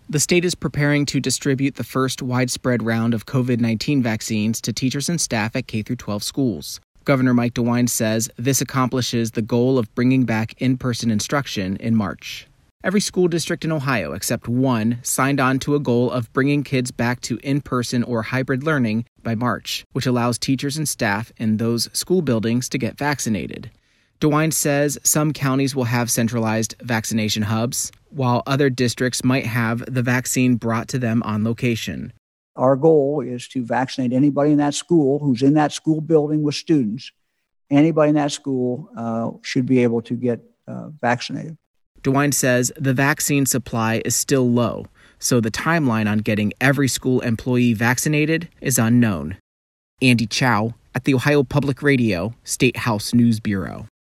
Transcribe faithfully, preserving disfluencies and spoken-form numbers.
The state is preparing to distribute the first widespread round of covid nineteen vaccines to teachers and staff at K through twelve schools. Governor Mike DeWine says this accomplishes the goal of bringing back in-person instruction in March. Every school district in Ohio, except one, signed on to a goal of bringing kids back to in-person or hybrid learning by March, which allows teachers and staff in those school buildings to get vaccinated. DeWine says some counties will have centralized vaccination hubs, while other districts might have the vaccine brought to them on location. Our goal is to vaccinate anybody in that school who's in that school building with students. Anybody in that school uh, should be able to get uh, vaccinated. DeWine says the vaccine supply is still low, so the timeline on getting every school employee vaccinated is unknown. Andy Chow at the Ohio Public Radio State House News Bureau.